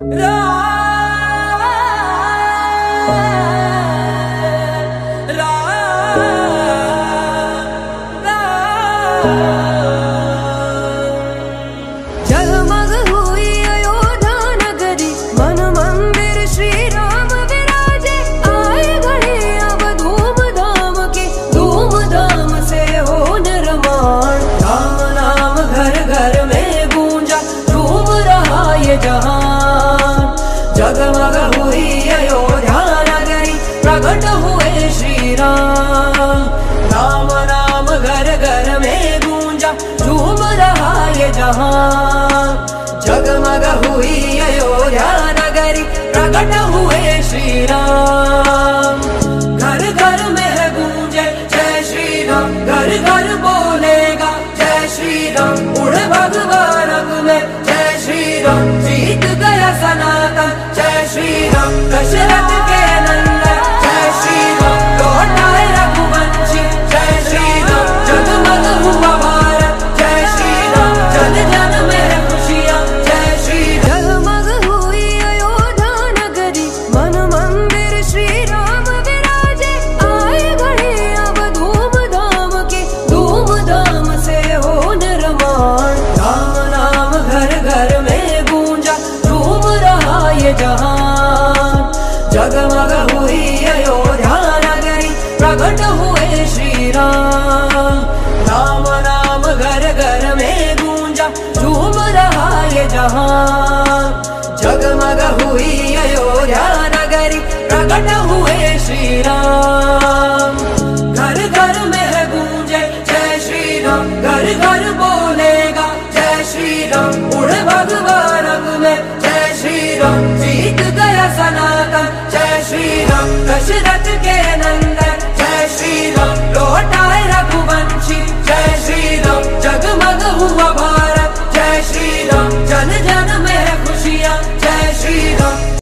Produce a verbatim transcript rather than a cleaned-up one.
जगमग हुई अयोध्या नगरी, मन मंदिर श्री राम विराजे। आए घड़ी अब धूम धाम की, धूम धाम से हो निर्माण। राम नाम घर घर में गूंजा, झूम रहा ये जहान। जगमग हुई अयोध्या नगरी, प्रकट हुए श्री राम। राम नाम घर घर में गूंजा, झूम रहा ये जहां। जगमग हुई अयोध्या नगरी, प्रकट हुए श्री राम। घर घर में है गूंजे जय श्री राम, घर घर बोलेगा जय श्री राम। उड़ भगवा रंग में जय श्री राम, जीत गया सनातन जय श्री राम। दशरथ के नंदन जय श्री राम, लौटाए रघुवंशी जय श्री राम। जगमग हुआ भारत जय श्री राम, जन जन में खुशियाँ जय श्री राम। जगमग हुई अयोध्या नगरी, मन मंदिर श्री राम विराजे। आए घड़ी अब धूम धाम की, धूम धाम से हो निर्माण। राम नाम घर घर में गूंजा, झूम रहा ये जहान। जगमग हुई अयोध्या नगरी, प्रकट हुए श्री राम। राम नाम घर घर में गूंजा, झूम रहा ये जहां। जगमग हुई अयोध्या नगरी, प्रकट हुए श्री राम। घर घर में है गूंजे जय श्री राम, घर घर बोलेगा जय श्री राम। उड़ भगवा रंग में जय श्री राम, जीत गया सनातन जय श्री राम। दशरथ